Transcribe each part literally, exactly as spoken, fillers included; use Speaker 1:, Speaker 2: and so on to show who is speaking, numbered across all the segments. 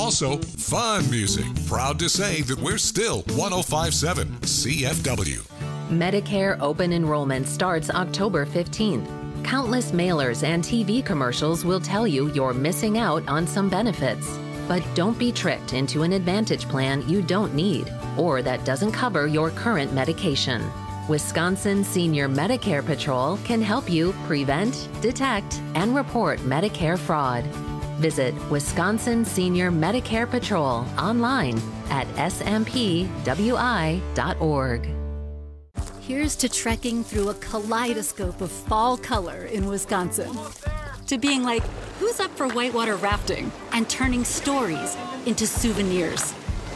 Speaker 1: Also, fun music. Proud to say that we're still one oh five point seven C F W.
Speaker 2: Medicare open enrollment starts October fifteenth. Countless mailers and T V commercials will tell you you're missing out on some benefits. But don't be tricked into an Advantage plan you don't need or that doesn't cover your current medication. Wisconsin Senior Medicare Patrol can help you prevent, detect, and report Medicare fraud. Visit Wisconsin Senior Medicare Patrol online at s m p w i dot org.
Speaker 3: Here's to trekking through a kaleidoscope of fall color in Wisconsin. To being like, who's up for whitewater rafting and turning stories into souvenirs?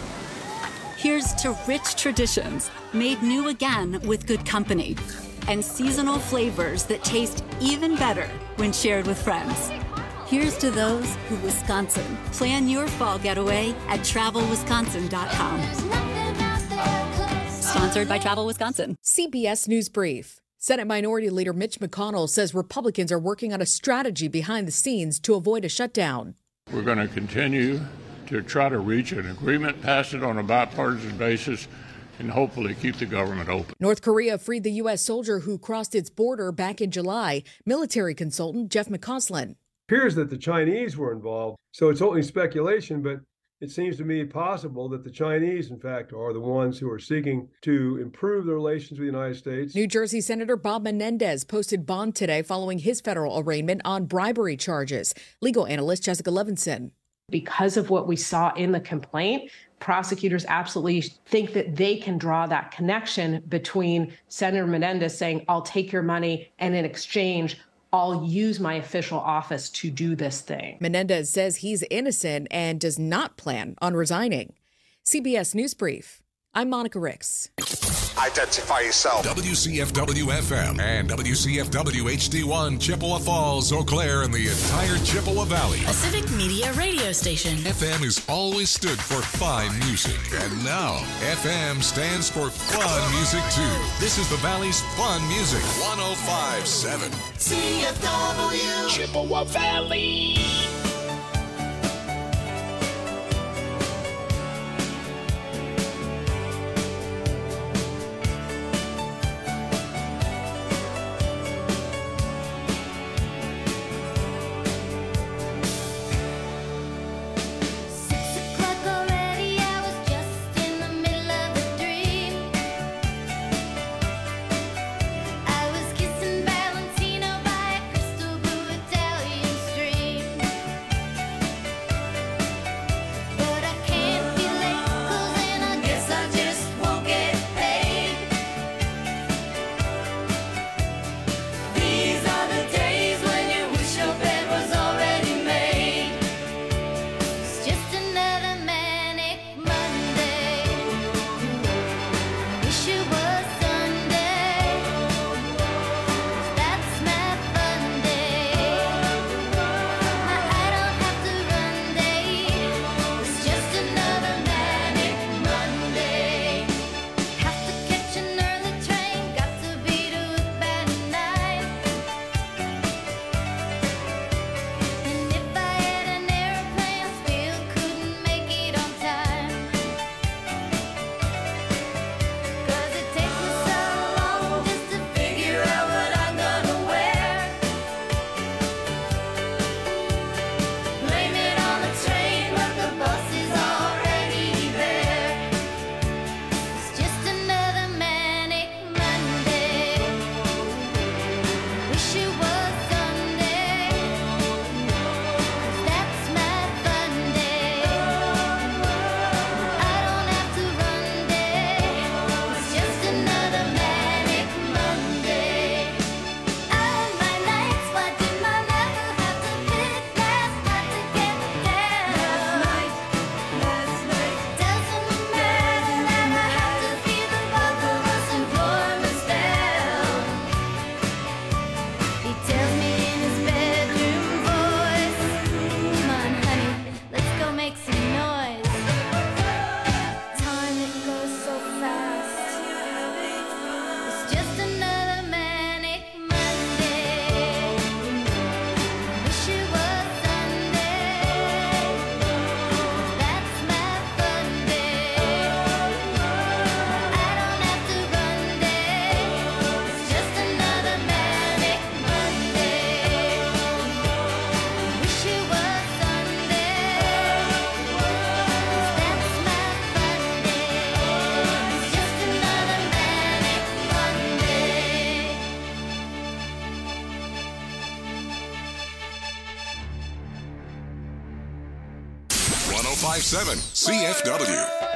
Speaker 3: Here's to rich traditions made new again with good company and seasonal flavors that taste even better when shared with friends. Here's to those who Wisconsin. Plan your fall getaway at travel wisconsin dot com. Sponsored by Travel Wisconsin.
Speaker 4: C B S News Brief. Senate Minority Leader Mitch McConnell says Republicans are working on a strategy behind the scenes to avoid a shutdown.
Speaker 5: We're going to continue to try to reach an agreement, pass it on a bipartisan basis, and hopefully keep the government open.
Speaker 4: North Korea freed the U S soldier who crossed its border back in July. Military consultant Jeff McCausland.
Speaker 6: It appears that the Chinese were involved, so it's only speculation, but it seems to me possible that the Chinese, in fact, are the ones who are seeking to improve their relations with the United States.
Speaker 4: New Jersey Senator Bob Menendez posted bond today following his federal arraignment on bribery charges. Legal analyst Jessica Levinson.
Speaker 7: Because of what we saw in the complaint, prosecutors absolutely think that they can draw that connection between Senator Menendez saying, I'll take your money, and in exchange, I'll use my official office to do this thing.
Speaker 4: Menendez says he's innocent and does not plan on resigning. C B S News Brief. I'm Monica Ricks.
Speaker 1: Identify yourself. W C F W F M and W C F W H D one, Chippewa Falls, Eau Claire, and the entire Chippewa Valley.
Speaker 8: A civic media radio station.
Speaker 1: F M has always stood for fine music. And now, F M stands for fun music, too. This is the Valley's fun music. one oh five point seven.
Speaker 8: C F W. Chippewa Valley.
Speaker 1: oh five point seven C F W.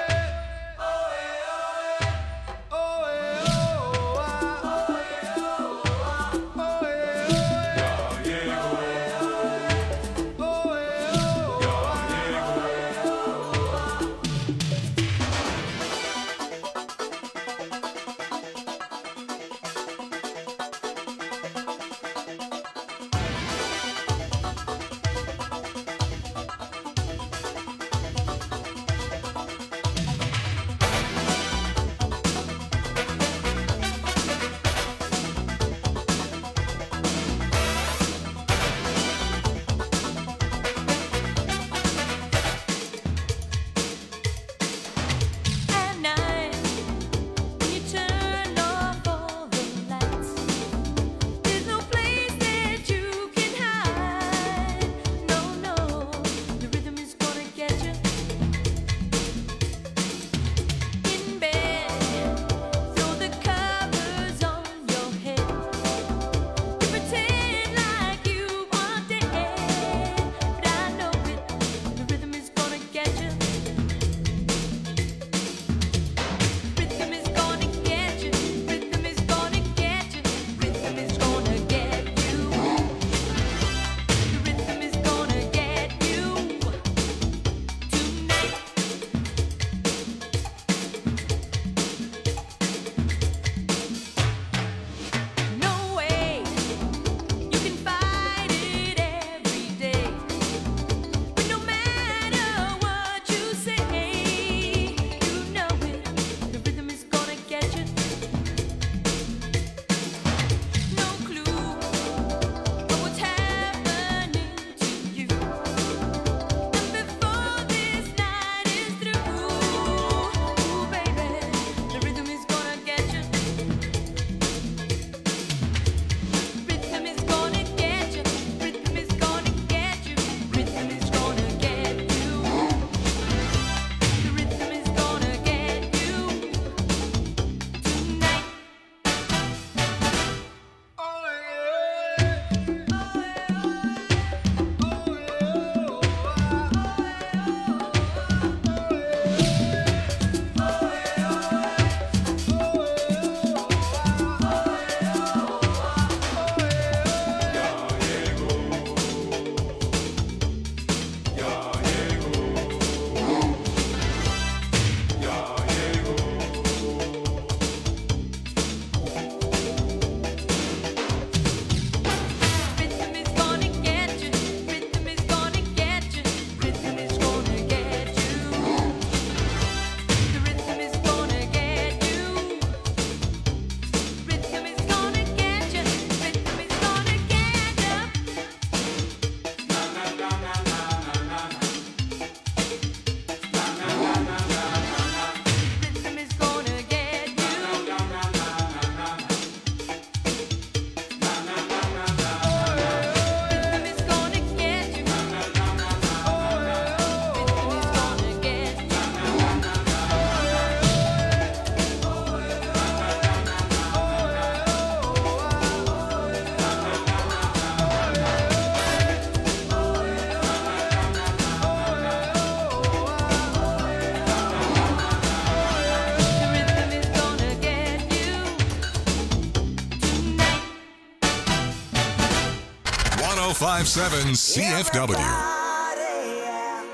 Speaker 1: one oh five point seven C F W.
Speaker 9: Everybody, yeah.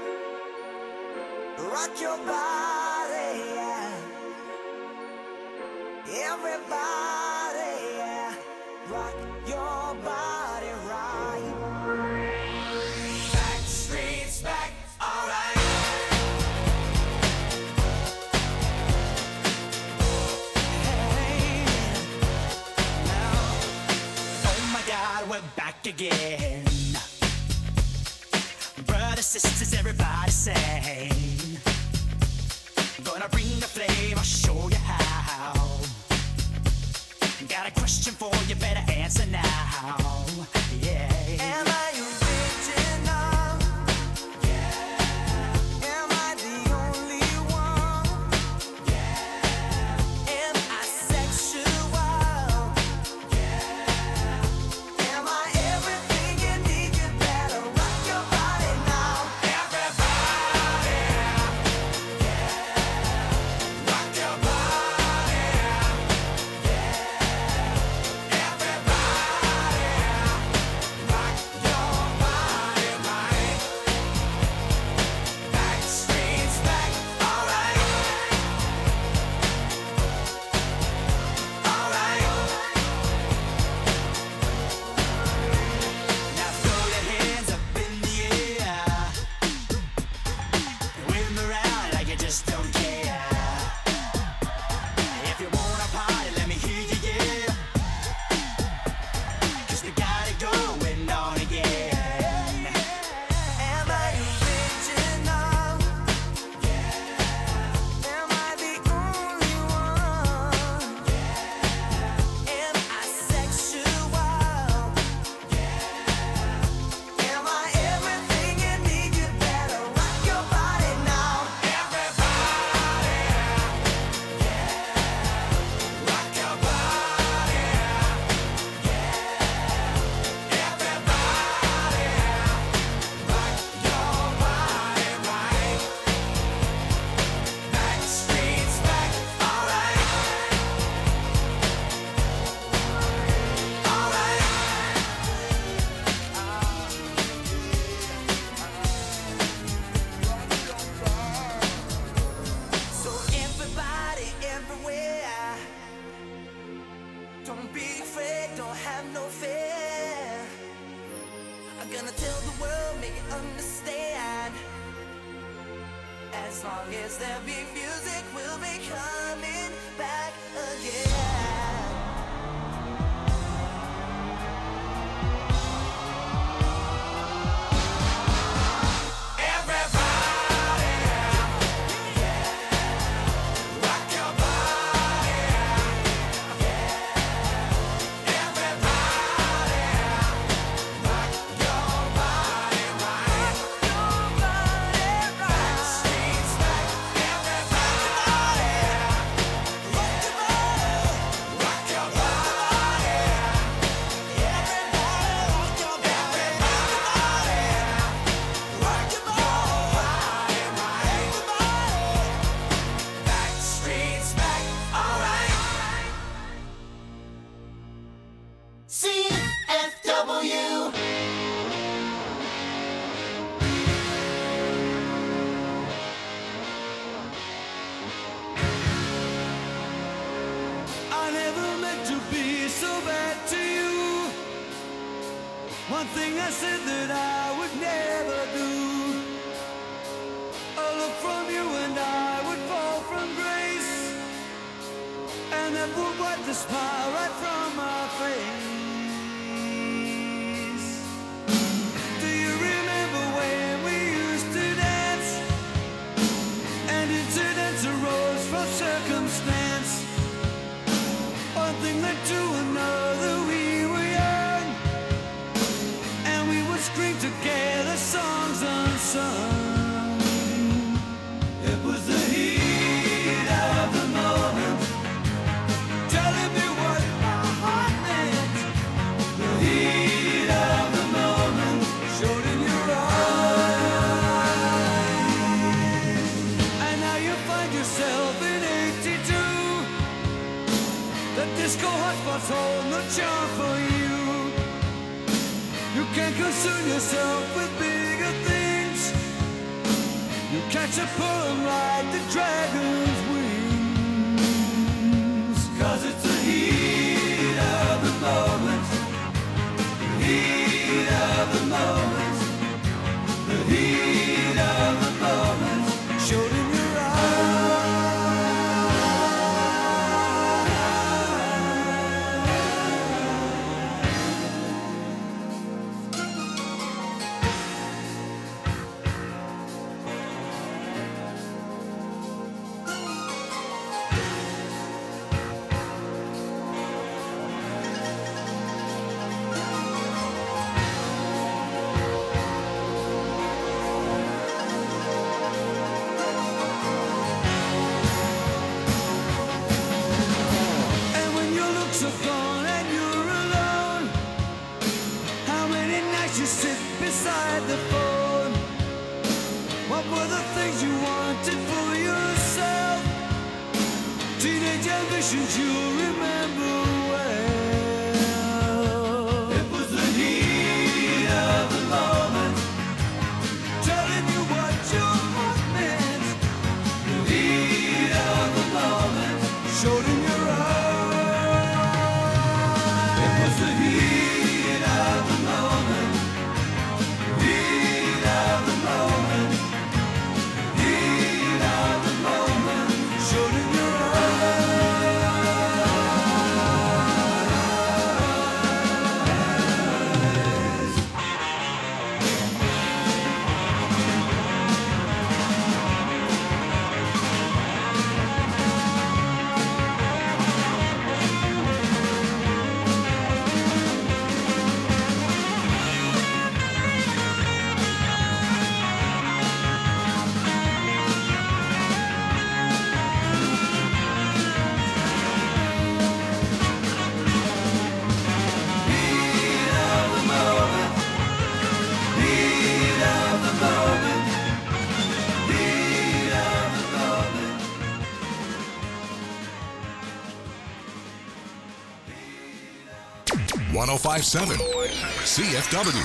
Speaker 9: Rock your body, yeah. Everybody, yeah. Rock your body right. Back streets back, all right. Hey, now, oh my God, we're back again. Brothers, sisters, everybody sing. Gonna bring the flame, I'll show you how. Got a question for you, better answer now. Yeah. Am I original? Yeah. Am I the only one? Yeah. Am I sexual? Yeah. Am I everything you need? You better rock your body now. Everybody. As long as there be music, we'll be coming back again.
Speaker 10: One thing I said that I would never do. A look from you and I would fall from grace, and that would wipe the smile right from my face. Do you remember when we used to dance, and incidents arose from circumstance? One thing led to another, we were young, and we would scream together songs unsung. It was the heat of the moment, telling me what my heart meant. The heat of the moment showed in your eyes. And now you find yourself in eighty-two. The disco hotspots hold no charm for you. You can't concern yourself with bigger things. You catch a poem like the dragon's wings. Cause it's the heat of the moment, the heat of the moment, the heat of the moment showed in your beside the phone. What were the things you wanted for yourself? Teenage ambitions you remember well. It was the heat of the moment, telling you what your heart meant. The heat of the moment showed in your eyes. It was the heat of the moment, heat of the moment, heat of the moment showed in your
Speaker 1: one oh five point seven C F W.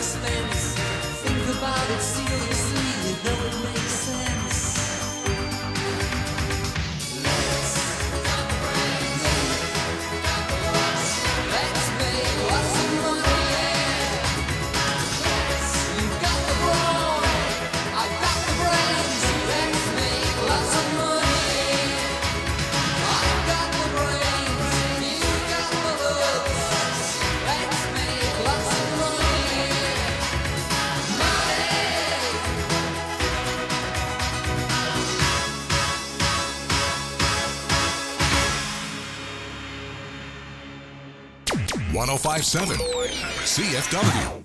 Speaker 10: expense. Think about it seriously, you know it makes sense. Let's got the brains, got the looks, let's make lots of money. You got the brawn, I got the brains, let's make lots of money. I got the brains, you got the looks, let's make lots of money. Money.
Speaker 1: one oh five point seven C F W.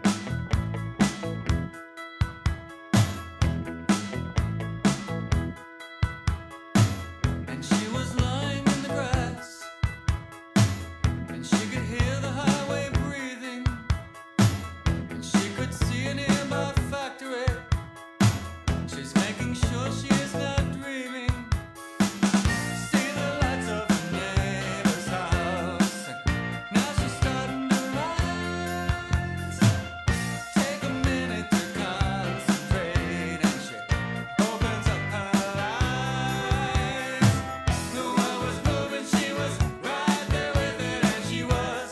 Speaker 10: And she was lying in the grass, and she could hear the highway breathing, and she could see a nearby factory. She's making sure she is not dreaming. See the lights of her neighbor's house, and now she's starting to rise. Take a minute to concentrate, and she opens up her eyes. The world was moving, she was right there with it, and she was.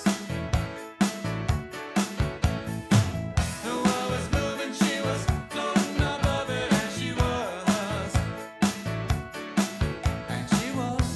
Speaker 10: The world was moving, she was floating above it, and she was. And she was.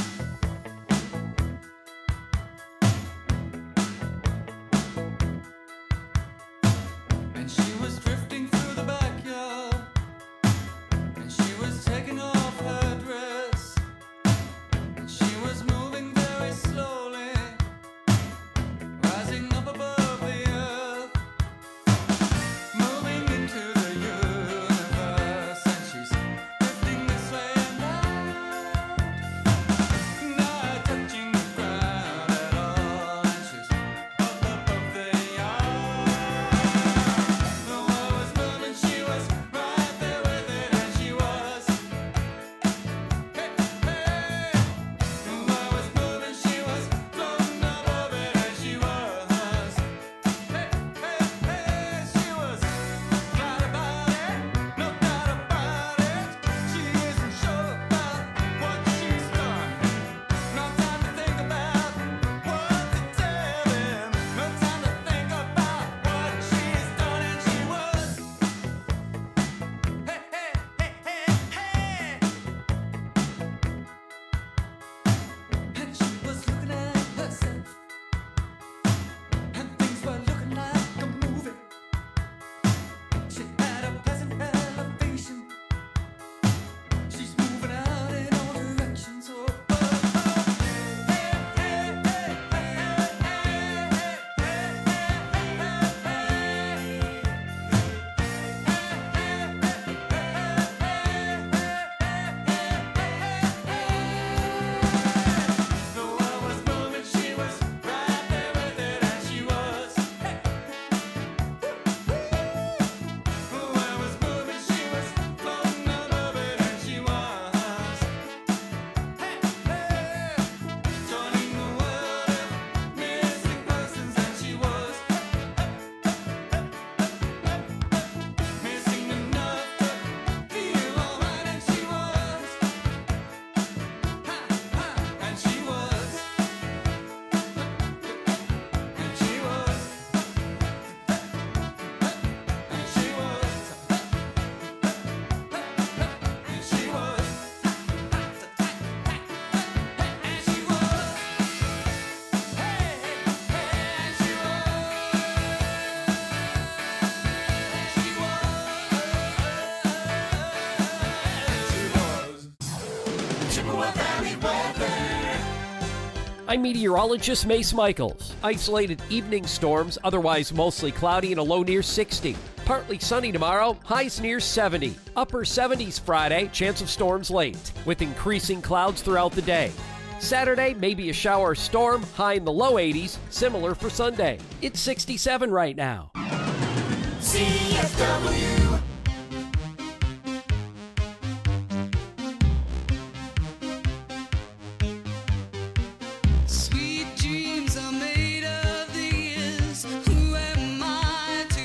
Speaker 10: And she was drifting through the backyard, and she was taking off her dress, and she was moving very slowly, rising up above the earth, moving into the universe, and she's drifting this way and that, not touching the ground at all, and she's up above the yard. The world was moving, she was right there with it, and she was. Hey, hey. The world was moving, she was floating above it, and she was. Hey, hey, hey, she was right about it, no doubt about it. She isn't sure about what she's done. No time to think about what to tell him. No time to think about what she's done, and she was. Hey, hey, hey, hey, hey. And she was looking at herself, and things were looking like a movie. She had a pleasant elevation. She's moving out in all directions. Oh, oh, oh. Hey, hey, hey, hey, hey, hey, The world was moving, she was right there with it, and she was. Hey. The world was moving, she was floating above it, and she was. Hey, hey. Joining the world of missing persons, and she was. Missing enough to feel alright, and she was. Ha, ha, and she was. And she was. And she was. And she was. And she was. Hey, hey, and she was. Chippewa Valley weather.
Speaker 11: I'm meteorologist Mace Michaels. Isolated evening storms, otherwise mostly cloudy and a low near sixty. Partly sunny tomorrow, highs near seventy. Upper seventies Friday, chance of storms late, with increasing clouds throughout the day. Saturday, maybe a shower or storm, high in the low eighties, similar for Sunday. It's sixty-seven right now.
Speaker 10: C F W. Sweet dreams are made of these. Who am I to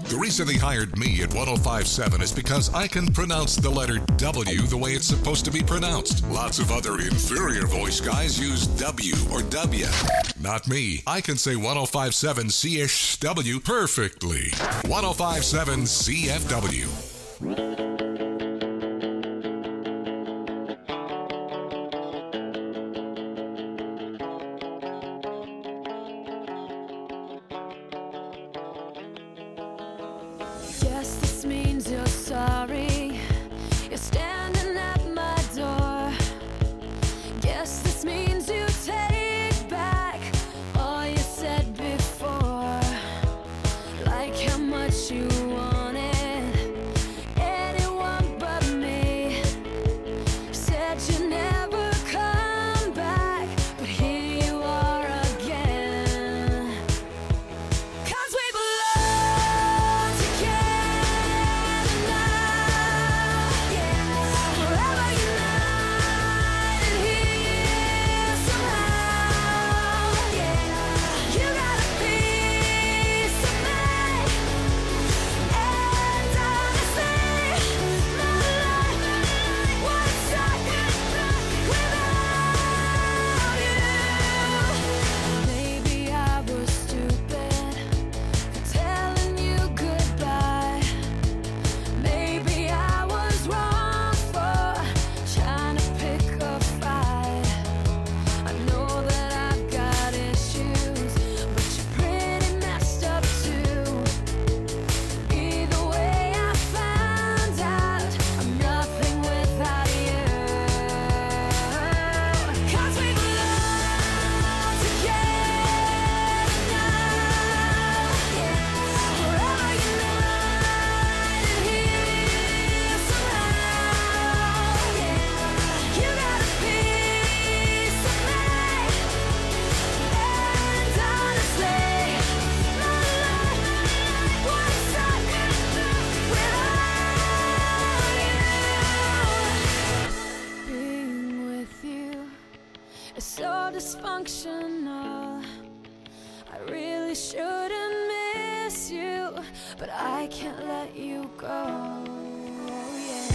Speaker 1: The reason they hired me at one oh five point seven is because I can pronounce the letter W the way it's supposed to be pronounced. Lots of other inferior voice guys use W or W. Not me. I can say one oh five point seven C H W perfectly. one oh five point seven C F W.
Speaker 12: Guess this means you're sorry. You're standing at my door. Guess this means you take back all you said before. Like how much you wanted anyone but me. Said you never come back, but here you are again. 'Cause we belong together now, yeah. Forever united here somehow, yeah. You got a piece of me, and honestly, my life would suck without you. Maybe I was stupid for telling you goodbye. Maybe I was wrong for trying to pick a fight. I know that I've got issues, but you're pretty messed up too. Either way, I found out I'm nothing without you. 'Cause we belong together now, yeah. Forever united here somehow, yeah. You got a piece of me, and honestly, my life would suck without you. Being with you is so dysfunctional. I really shouldn't miss you, but I can't let you go. Yeah.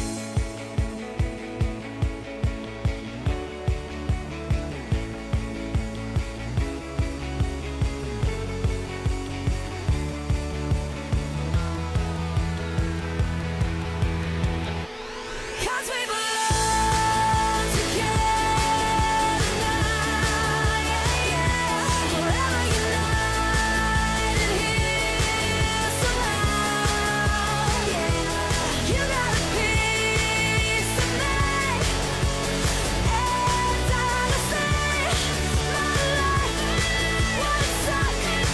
Speaker 12: Cause we belong together now, yeah, yeah. Forever united here somehow, yeah. You got a piece of me, and honestly, my life would suck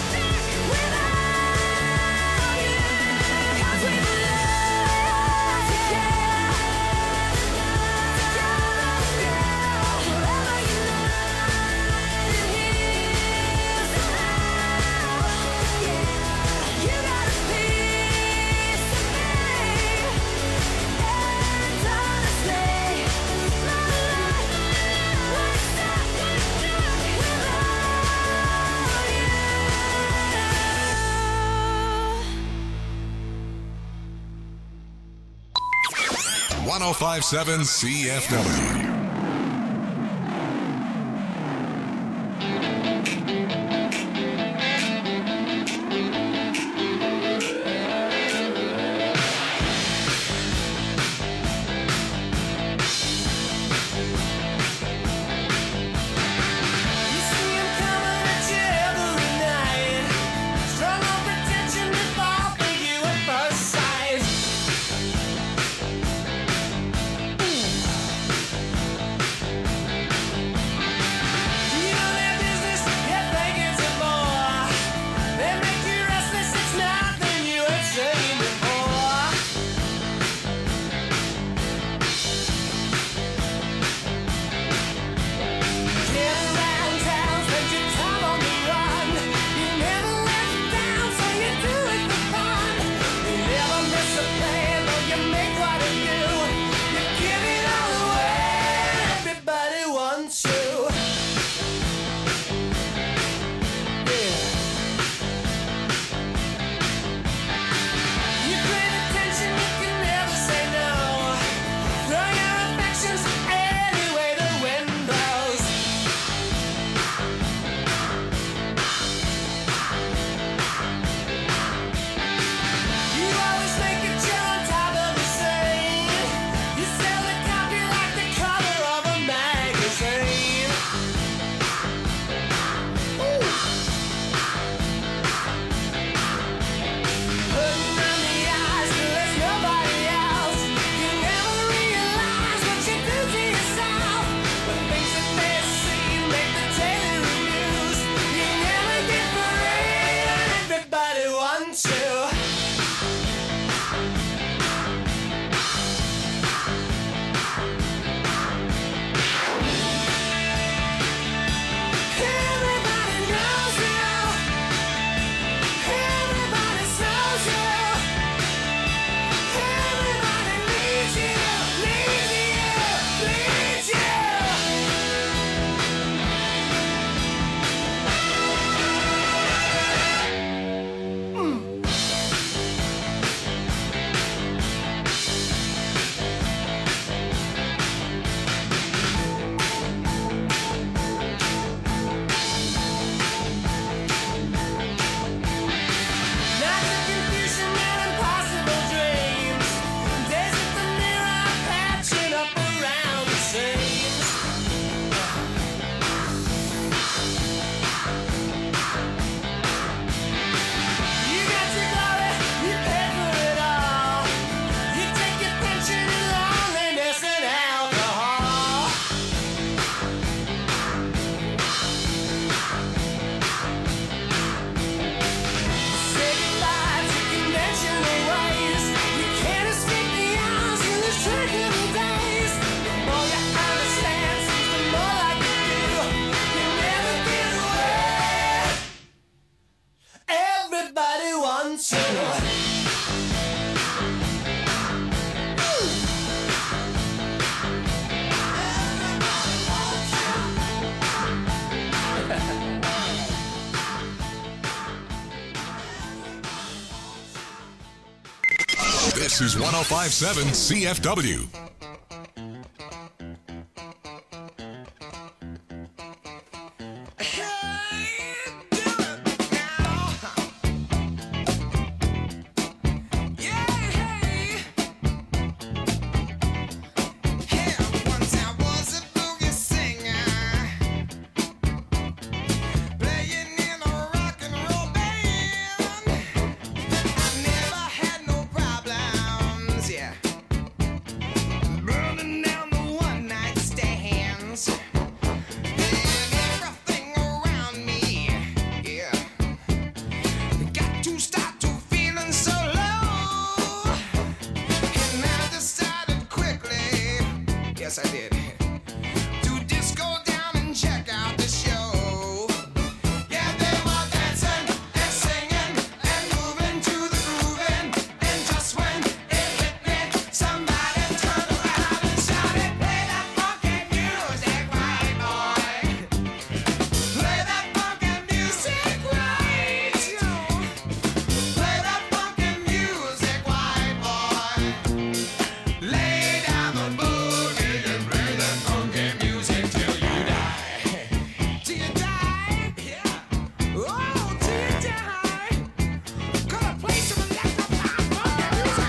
Speaker 12: without you. 'Cause we belong together. Forever united here somehow, yeah. You got a piece of me, and honestly, my life would suck without you.
Speaker 1: one oh five point seven C F W.
Speaker 10: You see 'em coming at you every night. Strong on pretension to fall for you at first sight. answer.
Speaker 1: This is one oh five point seven C F W.
Speaker 10: Yes, I did. To just go down and check out the show. Yeah, they were dancing and singing and moving to the grooving. And just when it hit me, somebody turned around and shouted, "Play that funky music, right, boy? Play that funky music, right? Play that funky music, white boy. Lay down the boogie and play that funky music till you die." Till you die? Yeah. Oh, till you die. Gonna play some electrified funky music.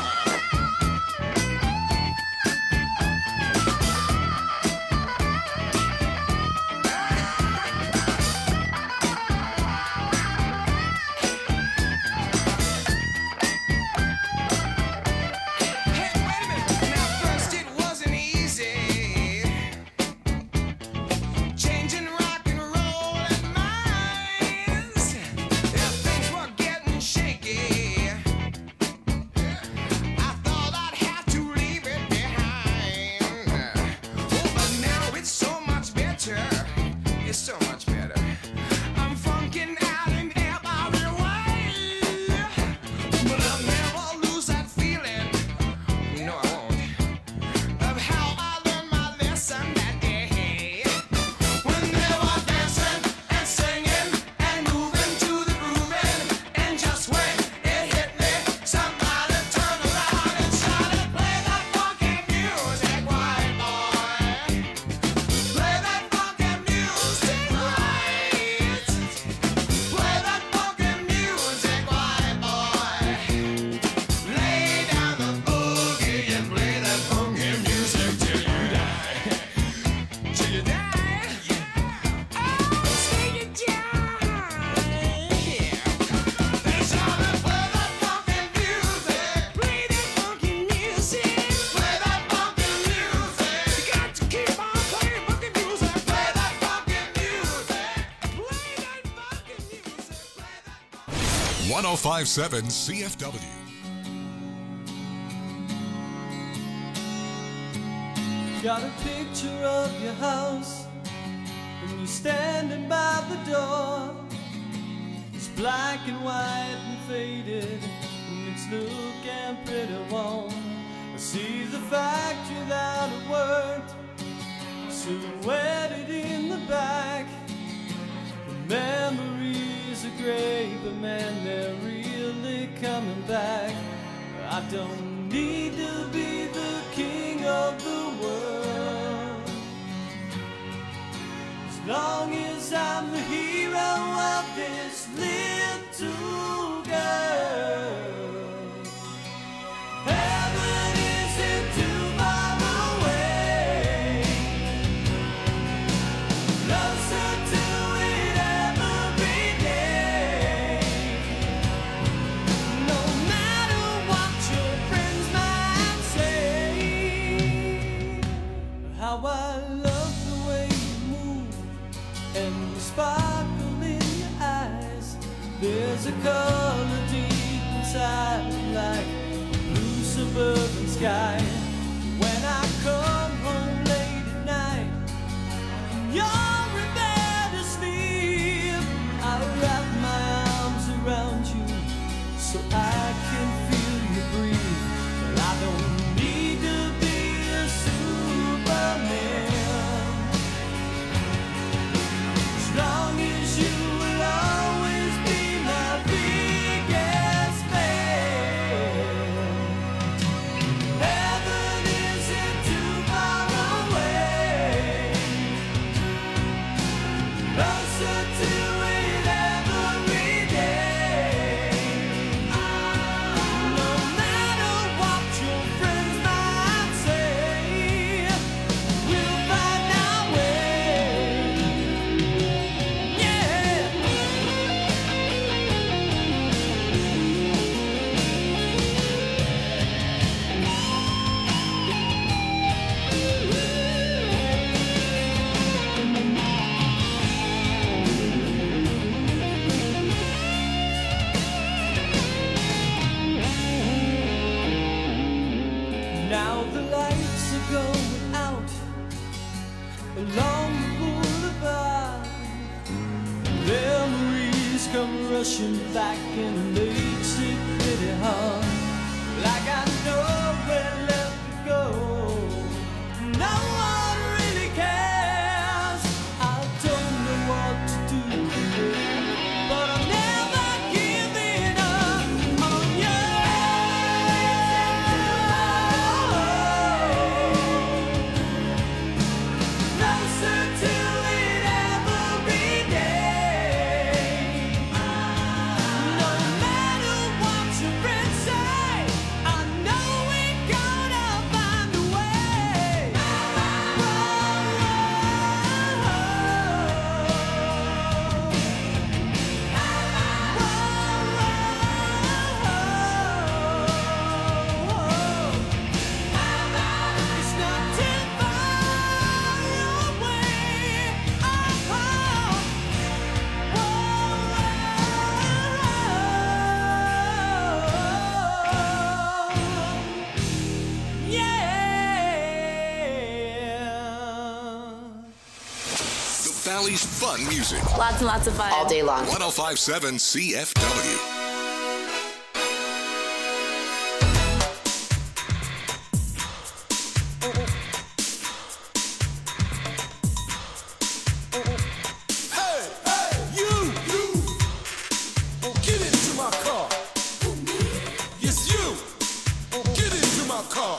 Speaker 10: Hey, wait a minute. Now, first it wasn't easy. Changing rock and roll and minds. Yeah, things were getting shaky. I thought I'd have to leave it behind. Oh, but now it's so much better. It's so much better. I'm funking out in every way. But I'll never lose that feeling. No, I won't. Of how I learned my lesson that day. When they were dancing and singing and moving to the grooving. And just when it hit me, somebody turned around and shouted, "Play that funky music, white boy. Play that funky music, right? Play that funky music, white boy. Lay down the boogie and play that funky music till you die." Till you die? Yeah. Oh, till you die. Yeah. They shouted, "Play that funky music. Play that funky music. Play that funky music. You got to keep on playing funky music. Play that funky music. Play that funky music. Play that
Speaker 1: one oh five point seven C F W.
Speaker 13: Got a picture of your house, and you're standing by the door. It's black and white and faded, and it's looking pretty warm. I see the factory that I worked, silhouetted in the back. The memories are great, but man, they're really coming back. I don't need to be the king of the world, as long as I'm the hero of this little girl. Heaven isn't too far away, closer to it every day. No matter what your friends might say, how I love the way you move and the sparkle in your eyes. There's a color deep inside, like a blue suburban sky. When I come home late at night, you're in bed asleep, I wrap my arms around you, rushing back in a late sick pity heart. Like I know where left to go. No one really cares. I don't know what to do, but I'm never giving up on you. Closer to it every day. No matter what your friends say, I know we're gonna find a way. It's not too far away.
Speaker 1: The Valley's fun music.
Speaker 14: Lots and lots of fun. All day long.
Speaker 1: one oh five point seven C F W.
Speaker 10: Hey, hey, you, you, get into my car. Yes, you, get into my car.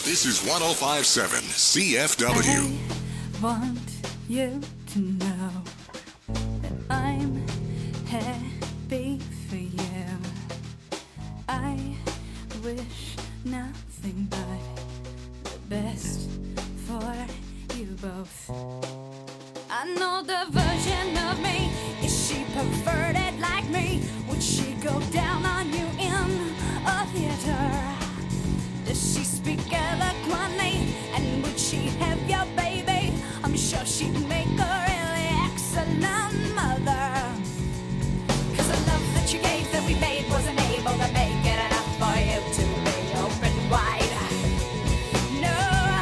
Speaker 1: This is one oh five point seven C F W.
Speaker 12: I want you to know that I'm happy for you. I wish nothing but the best for you both. I know the version of me. Is she perverted like me? Would she go down on you in a theater? Does she speak eloquently? And would she have your baby? I'm sure she'd make a really excellent mother. Cause the love that you gave that we made wasn't able to make it enough for you to be open wide. No.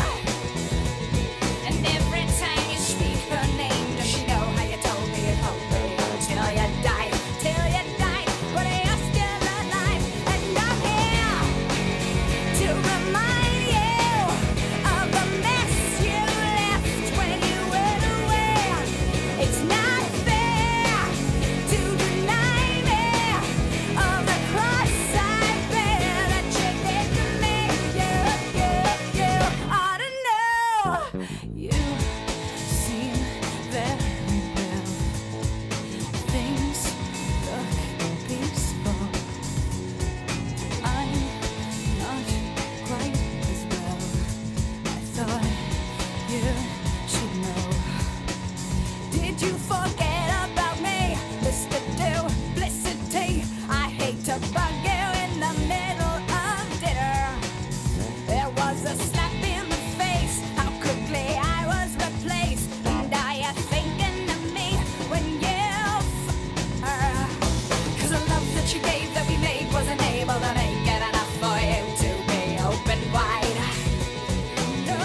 Speaker 12: And every time you speak her name, does she know how you told me it hoped me till you died, till you died, but you're still alive. And I'm here to remind you of the mess you left when you went away. It's not fair to deny me of the cross I bear that you did to me. You, you, you ought to know. You seem very well. Things look peaceful. I'm not quite as well. I thought you should know. Did you forget about me, Mister Duplicity? I hate to bug you in the middle of dinner. There was a slap in the face. How quickly I was replaced. And are you thinking of me when you f- her? Cause the love that you gave that we made wasn't able to make it enough for you to be open wide. No.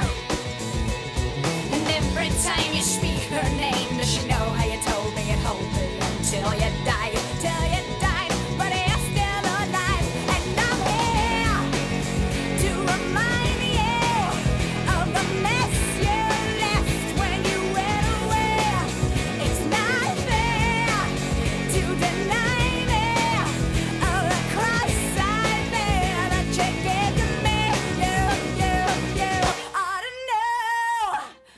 Speaker 12: And every time you speak her name, does she know how you told me it hold me until you died, till you died, but you're still alive. And I'm here to remind you of the mess you left when you went away. It's not fair to deny me of the cross I bear that you gave to me. You, you, you ought to know.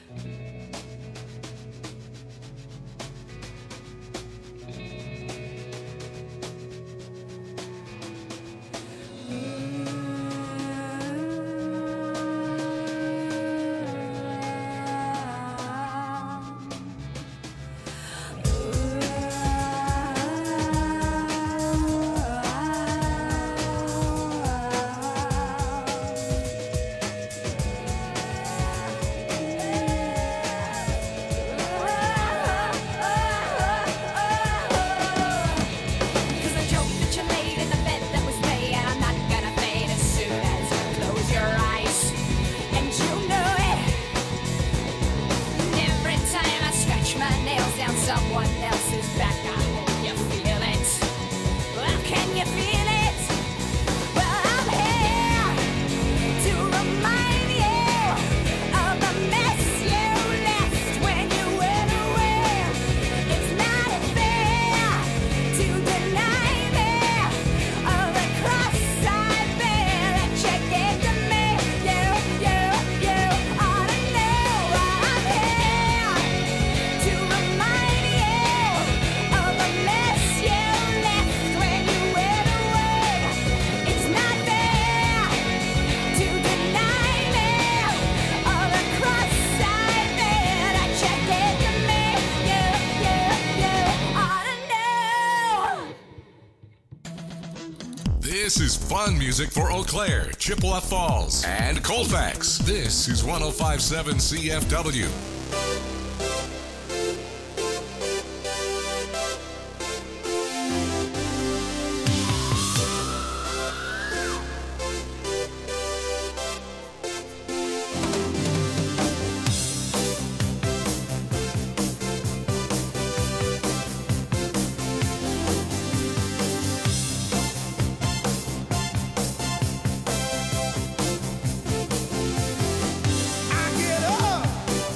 Speaker 12: Cause the joke that you laid in the bed that was me, and I'm not gonna fade as soon as you close your eyes. And you know it. And every time I scratch my nails down someone else's back, I hope you feel it. Well, can you feel it? Well, I'm here to remind you of the mess you left when you went away. It's not fair to deny me of the cross I bear that you gave to me. You, you, you ought to know. I'm here to remind you of the mess you left when you went away. It's not fair to deny me of the cross I bear that you gave to me. You, you, you ought to know.
Speaker 1: This is fun music for Eau Claire, Chippewa Falls, and Colfax. This is one oh five point seven C F W.
Speaker 10: I get up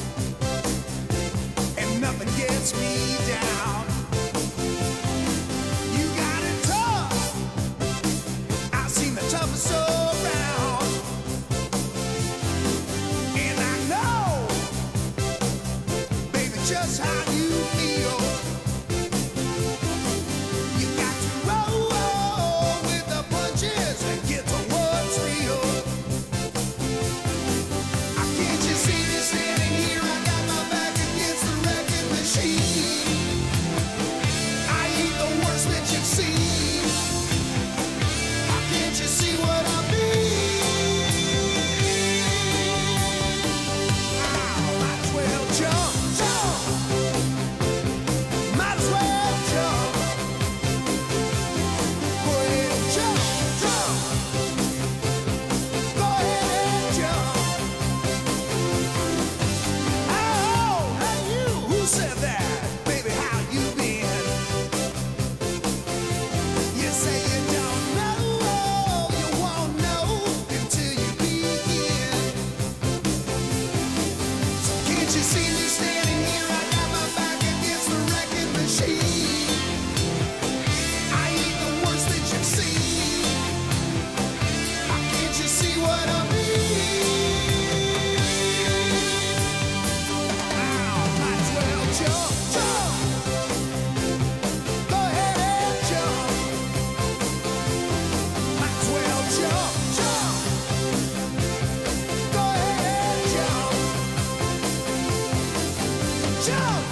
Speaker 10: and nothing gets me down. You got it tough. I've seen the toughest around. just how you feel. You got to roll with the punches and get to what's real. I can't you see me standing here? I got my back against the wrecking machine. I ain't the worst that you've seen. Can't you see what I mean? I might as well jump, jump. Might as well jump. Go ahead and jump, jump. Go ahead and jump. Oh, hey you, who said that? Baby, how you been? You say you don't know. Can't you see me standing here? I got my back against the wrecking machine. I ain't the worst that you've seen. Can't you see what I mean? Oh, might as well jump, jump. Go ahead and jump. Might as well jump, jump. Go ahead and jump. Jump!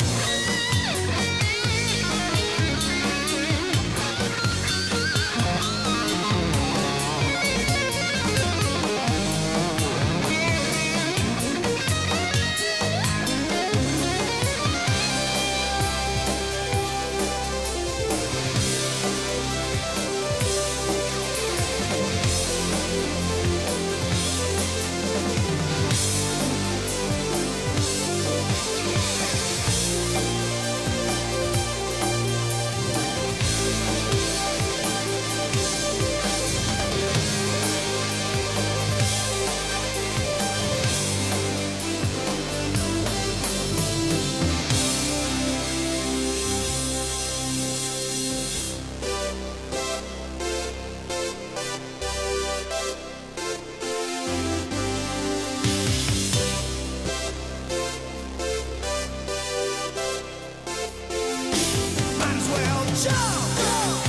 Speaker 10: Might as well jump, jump.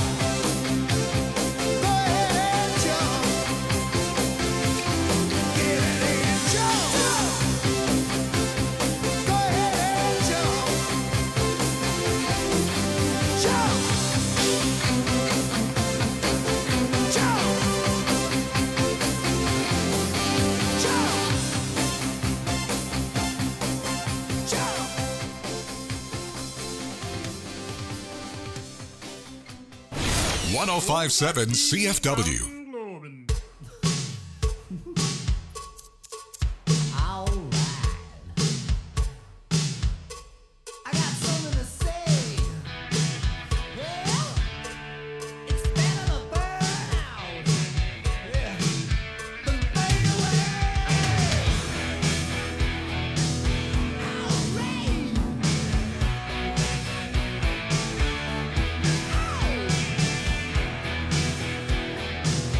Speaker 10: Go ahead and jump. Get it and jump, jump. Go ahead and jump. Jump. Jump. Jump. Jump.
Speaker 1: one oh five point seven C F W.
Speaker 10: I got something to say. Yeah. It's better to burn out. Yeah. Than fade away. Outrage. Ow.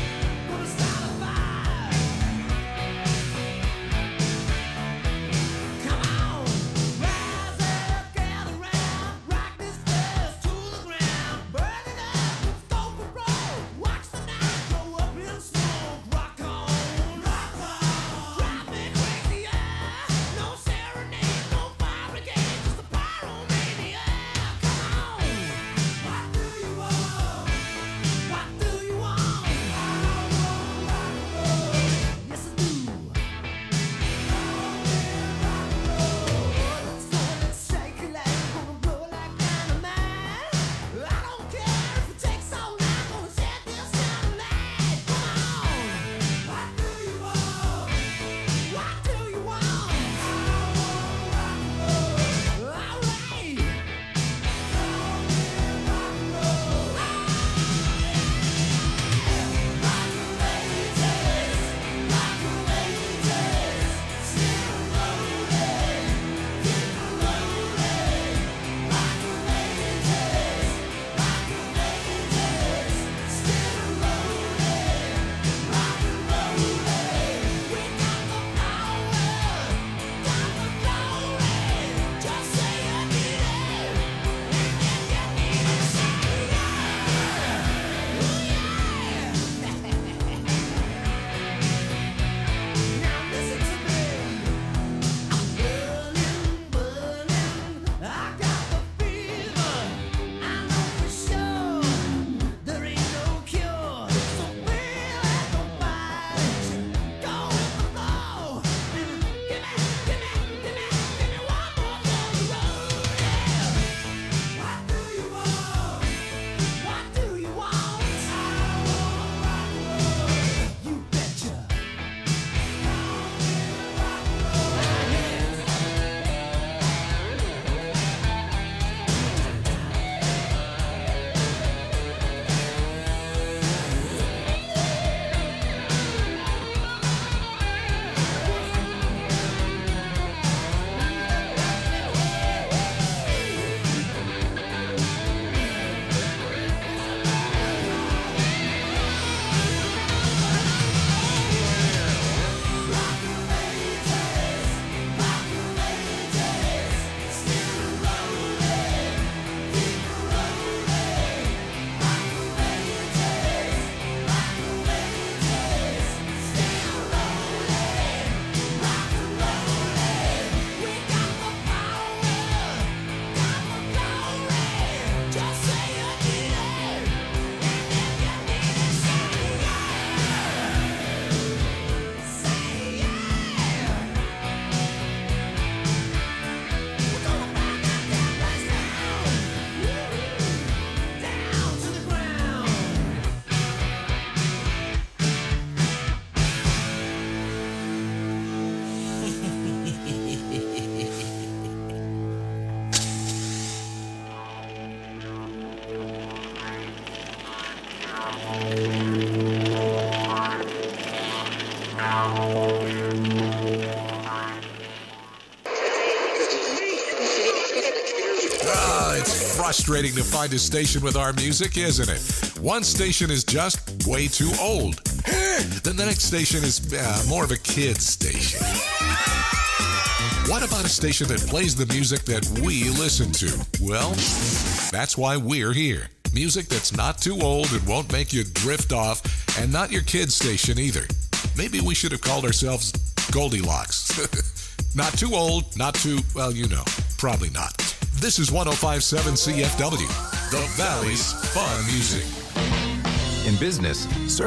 Speaker 1: Ah, it's frustrating to find a station with our music, isn't it? One station is just way too old. Then the next station is uh, more of a kid's station. What about a station that plays the music that we listen to? Well, that's why we're here. Music that's not too old and won't make you drift off, and not your kid's station either. Maybe we should have called ourselves Goldilocks. Not too old, not too, well, you know, probably not. This is one oh five point seven C F W, the Valley's fun music.
Speaker 15: In business,